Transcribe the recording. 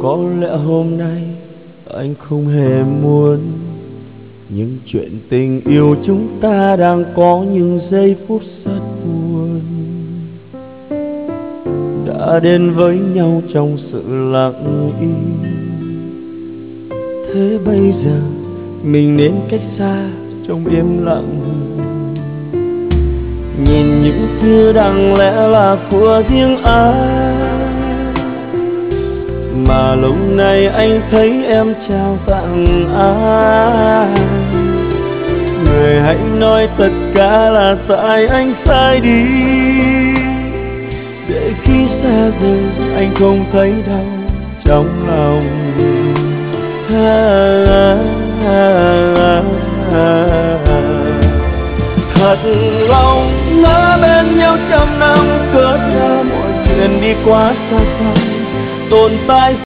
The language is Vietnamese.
Có lẽ hôm nay anh không hề muốn, nhưng chuyện tình yêu chúng ta đang có những giây phút rất buồn, đã đến với nhau trong sự lặng im. Thế bây giờ mình nên cách xa trong im lặng, nhìn những thứ đáng lẽ là của riêng ai mà lâu nay anh thấy em trao tặng ai. Người hãy nói tất cả là tại anh sai đi, để khi xa rời anh không thấy đau trong lòng. Thật lòng ngỡ bên nhau trăm năm, cớ sao mọi chuyện đi quá xa xăm, tồn tại